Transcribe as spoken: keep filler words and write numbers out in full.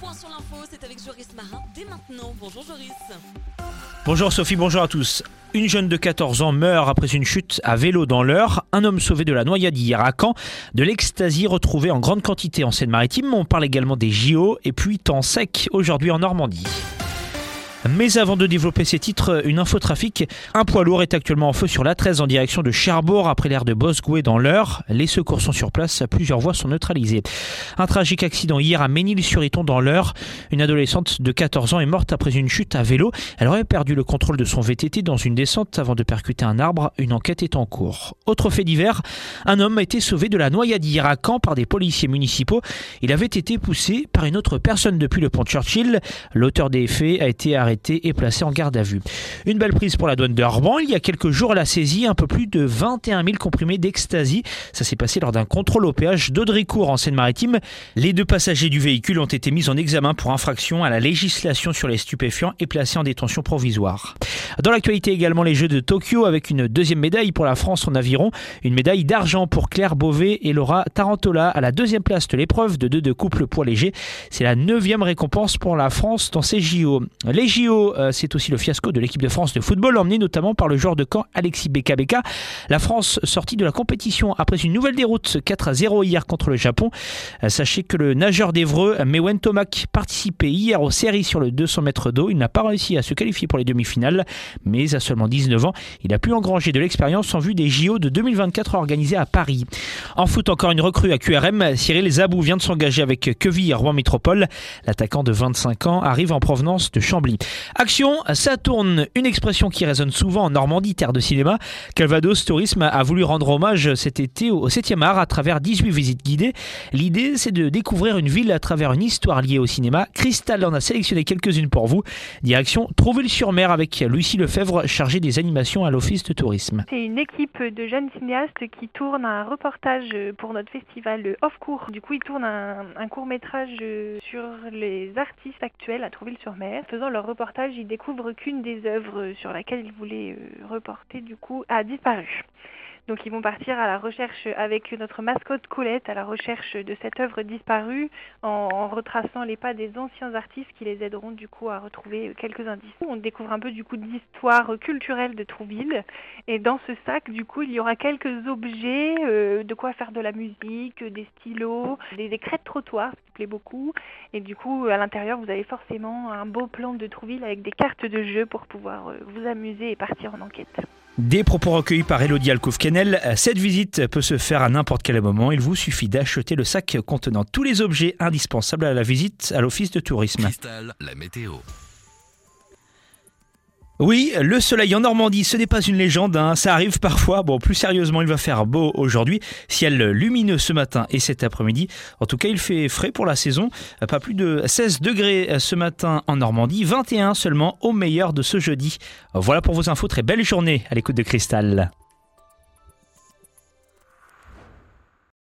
point sur l'info, c'est avec Joris Marin dès maintenant. Bonjour Joris. Bonjour Sophie, bonjour à tous. Une jeune de quatorze ans meurt après une chute à vélo dans l'Eure. Un homme sauvé de la noyade hier à Caen. De l'ecstasy retrouvée en grande quantité en Seine-Maritime. On parle également des J O et puis temps sec aujourd'hui en Normandie. Mais avant de développer ces titres, une infotrafic. Un poids lourd est actuellement en feu sur l'A treize en direction de Cherbourg après l'aire de Bosgouet dans l'Eure. Les secours sont sur place, plusieurs voies sont neutralisées. Un tragique accident hier à Ménil-sur-Iton dans l'Eure. Une adolescente de quatorze ans est morte après une chute à vélo. Elle aurait perdu le contrôle de son V T T dans une descente avant de percuter un arbre. Une enquête est en cours. Autre fait divers, un homme a été sauvé de la noyade hier à Caen par des policiers municipaux. Il avait été poussé par une autre personne depuis le pont Churchill. L'auteur des faits a été arrêté et placé en garde à vue. Une belle prise pour la douane de Arban. Il y a quelques jours, elle a saisi un peu plus de vingt et un mille comprimés d'ecstasy. Ça s'est passé lors d'un contrôle au péage d'Audricourt en Seine-Maritime. Les deux passagers du véhicule ont été mis en examen pour infraction à la législation sur les stupéfiants et placés en détention provisoire. Dans l'actualité également, les Jeux de Tokyo avec une deuxième médaille pour la France en aviron. Une médaille d'argent pour Claire Beauvais et Laura Tarantola à la deuxième place de l'épreuve de deux de couple poids léger. C'est la neuvième récompense pour la France dans ces J O. Les J O, c'est aussi le fiasco de l'équipe de France de football, emmené notamment par le joueur de Caen Alexis Beka Beka. La France sortie de la compétition après une nouvelle déroute quatre à zéro hier contre le Japon. Sachez que le nageur d'Évreux, Mewen Tomac, participait hier aux séries sur le deux cents mètres d'eau. Il n'a pas réussi à se qualifier pour les demi-finales, mais à seulement dix-neuf ans, il a pu engranger de l'expérience en vue des J O de deux mille vingt-quatre organisés à Paris. En foot, encore une recrue à Q R M. Cyril Zabou vient de s'engager avec Queville Rouen Métropole. L'attaquant de vingt-cinq ans arrive en provenance de Chambly. Action, ça tourne, une expression qui résonne souvent en Normandie, terre de cinéma. Calvados Tourisme a voulu rendre hommage cet été au septième art à travers dix-huit visites guidées. L'idée, c'est de découvrir une ville à travers une histoire liée au cinéma. Cristal en a sélectionné quelques-unes pour vous. Direction Trouville-sur-Mer avec Lucie Lefebvre, chargée des animations à l'Office de tourisme. C'est une équipe de jeunes cinéastes qui tourne un reportage pour notre festival Off-Court. Du coup, ils tournent un, un court-métrage sur les artistes actuels à Trouville-sur-Mer. Faisant leur reportage, ils découvrent qu'une des œuvres sur laquelle ils voulaient reporter, du coup, a disparu. Donc ils vont partir à la recherche avec notre mascotte Colette, à la recherche de cette œuvre disparue, en, en retraçant les pas des anciens artistes qui les aideront du coup à retrouver quelques indices. On découvre un peu du coup d'histoire culturelle de Trouville, et dans ce sac du coup il y aura quelques objets, euh, de quoi faire de la musique, des stylos, des, des crêtes trottoirs, ce qui plaît beaucoup, et du coup à l'intérieur vous avez forcément un beau plan de Trouville avec des cartes de jeu pour pouvoir euh, vous amuser et partir en enquête. Des propos recueillis par Elodie Alcouf-Kennel. Cette visite peut se faire à n'importe quel moment. Il vous suffit d'acheter le sac contenant tous les objets indispensables à la visite à l'Office de tourisme. Cristal, la météo. Oui, le soleil en Normandie, ce n'est pas une légende, hein. Ça arrive parfois. Bon, plus sérieusement, il va faire beau aujourd'hui. Ciel lumineux ce matin et cet après-midi. En tout cas, il fait frais pour la saison. Pas plus de seize degrés ce matin en Normandie, vingt et un seulement au meilleur de ce jeudi. Voilà pour vos infos. Très belle journée à l'écoute de Cristal.